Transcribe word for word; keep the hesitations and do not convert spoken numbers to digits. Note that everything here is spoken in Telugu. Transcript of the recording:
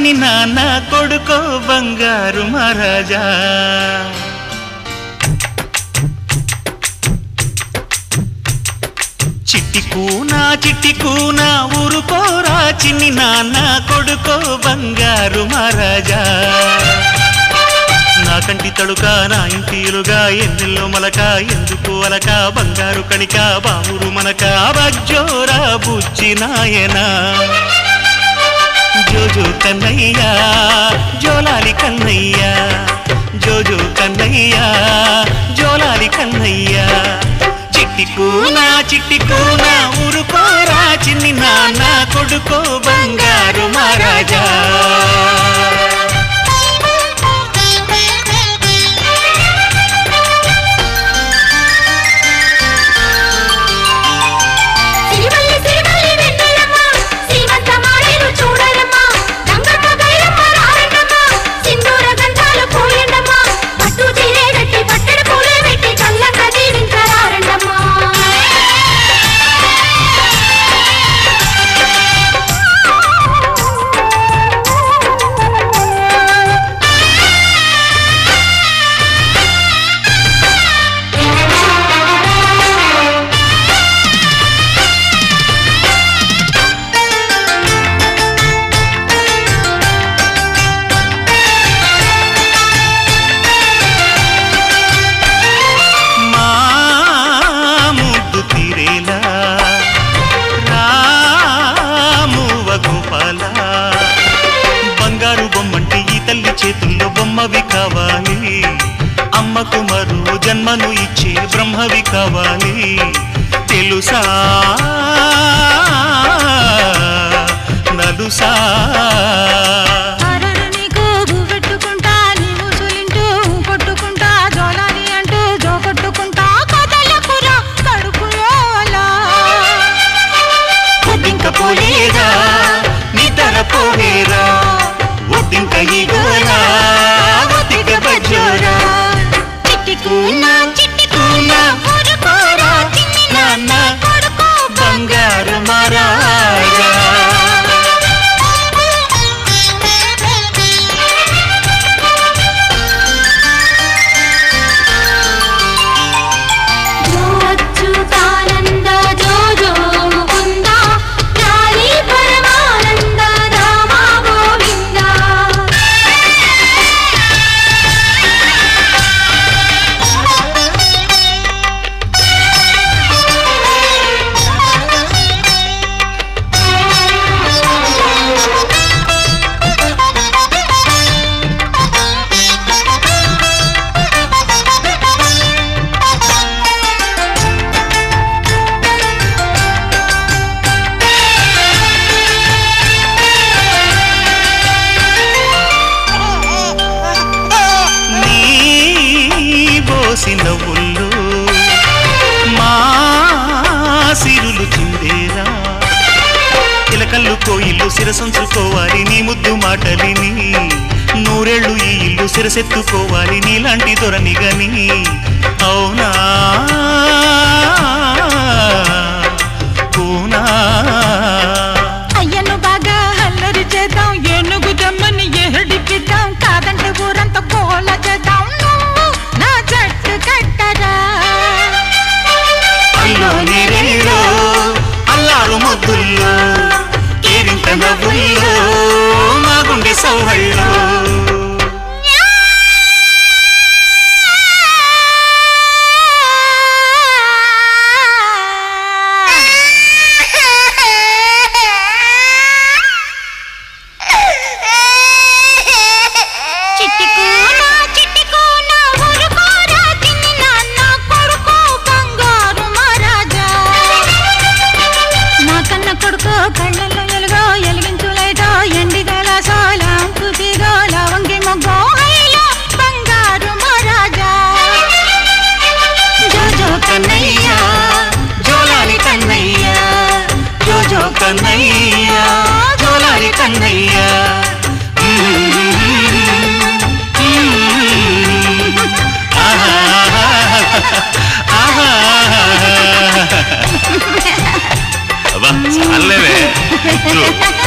చిన్ని నాన్న కొడుకో బంగారు మహారాజా. చిట్టి కూనా చిట్టి కూనా ఊరుకోరా చిన్ని నాన్న కొడుకో బంగారు మహారాజా. నా కంటి తడుక నా ఇంటిలుగా ఎన్నెల్లో మలక ఎందుకు అలక బంగారు కణిక బావురు మనక బజ్జోరా బుజ్జి నాయనా. జోజో కన్నయ్యా జోలాలి కన్నయ్యా జోజో కన్నయ్యా జోలాలి కన్నయ్యా. చిట్టి కూనా చిట్టి కూనా ఊరుకోరా చిన్ని నాన్న కొడుకో బంగారు మహారాజా. తల్లి చేతుల్లో బొమ్మవి కావాలి అమ్మకు మరో జన్మను ఇచ్చే బ్రహ్మవి కావాలి. తెలుసా నలుసా పోలేరా నిద్ర పోలేరా ఒద్దింక ఈగోరా ఒద్దిక బజ్జోరా. చిట్టి కూనా చిట్టి కూనా ఊరుకోరా చిన్ని నాన్న కొడుకో బంగారు మహారాజా. నవ్వుల్లో మా సిరులు చిందేరా చిలకల్లు కోయిల్లు సిరసంచుకోవాలి నీ ముద్దు మాటలిని నూరేళ్ళు ఈ ఇల్లు సిరసెత్తుకోవాలి నీలాంటి దొరని గని. అవునా కూనా అయ్యను బాగా అల్లరి చేద్దాం ఏనుగు జమ్మని ఏడిపిద్దాం కాదంటే ఊరంతా కోల చేద్దాం అల్లారు ముద్దుల్లో కేరింత నవ్వుల్లో మా గుండె సౌహళ్ళో. కళ్ళల్లో ఎలుగో ఎలిగించులైటో ఎండిగల సోలం కుదిగో లవంగి మొగ్గో హైలో బంగారు మహారాజా. జోజో కన్నయ్యా జోలాలి కన్నయ్యా జోజో కన్నయ్యా జోలాలి కన్నయ్యా. చాలేవే